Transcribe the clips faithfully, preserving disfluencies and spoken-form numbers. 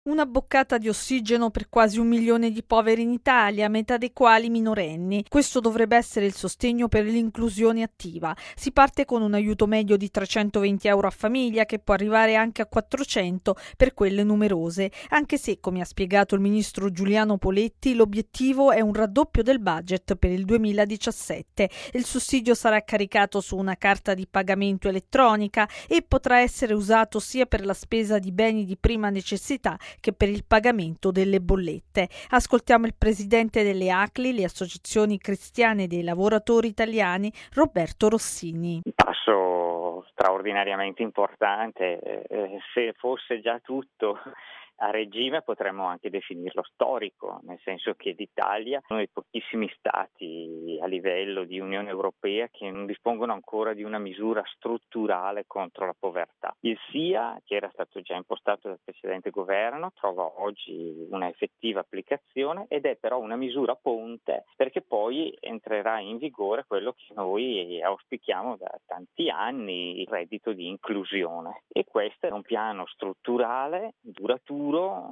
Una boccata di ossigeno per quasi un milione di poveri in Italia, metà dei quali minorenni. Questo dovrebbe essere il sostegno per l'inclusione attiva. Si parte con un aiuto medio di trecentoventi euro a famiglia, che può arrivare anche a quattrocento per quelle numerose, anche se, come ha spiegato il ministro Giuliano Poletti, l'obiettivo è un raddoppio del budget per il duemiladiciassette. Il sussidio sarà caricato su una carta di pagamento elettronica e potrà essere usato sia per la spesa di beni di prima necessità che per il pagamento delle bollette. Ascoltiamo il presidente delle A C L I, le associazioni cristiane dei lavoratori italiani, Roberto Rossini. Un passo straordinariamente importante, eh, se fosse già tutto a regime potremmo anche definirlo storico, nel senso che l'Italia è uno dei pochissimi stati a livello di Unione Europea che non dispongono ancora di una misura strutturale contro la povertà. Il S I A, che era stato già impostato dal precedente governo, trova oggi una effettiva applicazione ed è però una misura ponte, perché poi entrerà in vigore quello che noi auspichiamo da tanti anni, il reddito di inclusione. E questo è un piano strutturale, duraturo,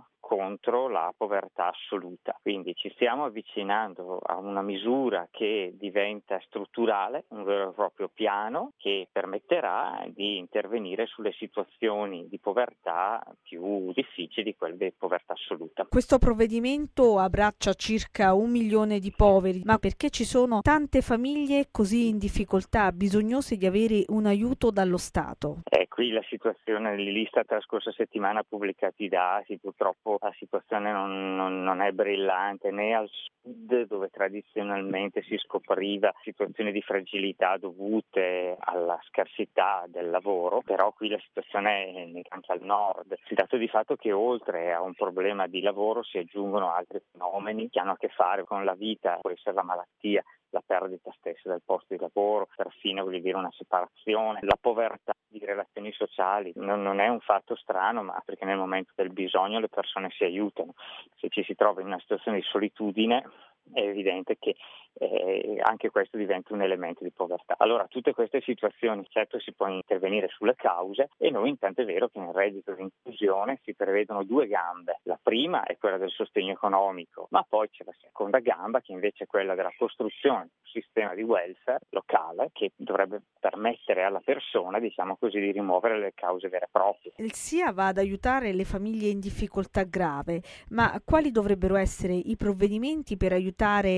contro la povertà assoluta. Quindi ci stiamo avvicinando a una misura che diventa strutturale, un vero e proprio piano che permetterà di intervenire sulle situazioni di povertà più difficili, quelle di povertà assoluta. Questo provvedimento abbraccia circa un milione di poveri, ma perché ci sono tante famiglie così in difficoltà, bisognose di avere un aiuto dallo Stato? Eh, qui la situazione, l'Istat la scorsa settimana ha pubblicato i dati, purtroppo la situazione non, non, non è brillante né al sud, dove tradizionalmente si scopriva situazioni di fragilità dovute alla scarsità del lavoro, però qui la situazione è anche al nord. Il dato di fatto che oltre a un problema di lavoro si aggiungono altri fenomeni che hanno a che fare con la vita, può essere la malattia, la perdita stessa del posto di lavoro, perfino voglio dire una separazione, la povertà di relazioni sociali. Non, non è un fatto strano, ma perché nel momento del bisogno le persone si aiutano. Se ci si trova in una situazione di solitudine è evidente che eh, anche questo diventa un elemento di povertà. Allora tutte queste situazioni, certo si può intervenire sulle cause e noi intanto è vero che nel reddito di inclusione si prevedono due gambe. La prima è quella del sostegno economico, ma poi c'è la seconda gamba che invece è quella della costruzione di un sistema di welfare locale che dovrebbe permettere alla persona, diciamo così, di rimuovere le cause vere e proprie. Il S I A va ad aiutare le famiglie in difficoltà grave, ma quali dovrebbero essere i provvedimenti per aiutare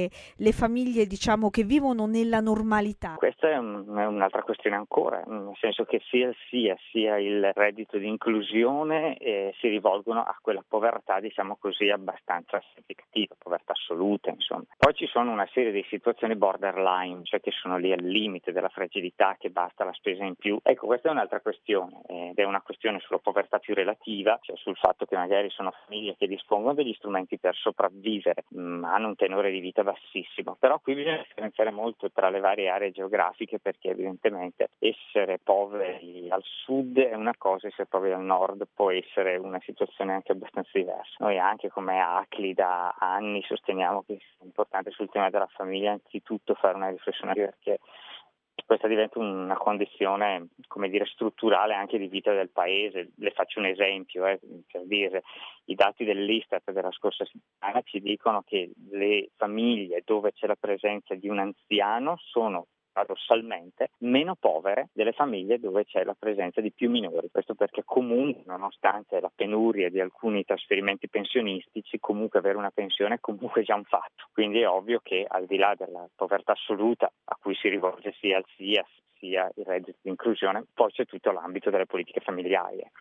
le famiglie, diciamo, che vivono nella normalità? Questa è, un, è un'altra questione ancora, nel senso che sia il S I A sia il reddito di inclusione eh, si rivolgono a quella povertà, diciamo così, abbastanza significativa, povertà assoluta, insomma. Poi ci sono una serie di situazioni borderline, cioè che sono lì al limite della fragilità, che basta la spesa in più. Ecco, questa è un'altra questione, ed è una questione sulla povertà più relativa, cioè sul fatto che magari sono famiglie che dispongono degli strumenti per sopravvivere, ma hanno un tenore di vita bassissimo. Però qui bisogna differenziare molto tra le varie aree geografiche, perché evidentemente essere poveri al sud è una cosa, essere poveri al nord può essere una situazione anche abbastanza diversa. Noi anche come A C L I da anni sosteniamo che è importante sul tema della famiglia anzitutto fare una riflessione, perché questa diventa una condizione, come dire, strutturale anche di vita del paese. Le faccio un esempio, eh, per dire, i dati dell'Istat della scorsa settimana ci dicono che le famiglie dove c'è la presenza di un anziano sono paradossalmente meno povere delle famiglie dove c'è la presenza di più minori. Questo perché comunque, nonostante la penuria di alcuni trasferimenti pensionistici, comunque avere una pensione è comunque già un fatto. Quindi è ovvio che al di là della povertà assoluta a cui si rivolge sia il S I A sia il reddito di inclusione, poi c'è tutto l'ambito delle politiche familiari.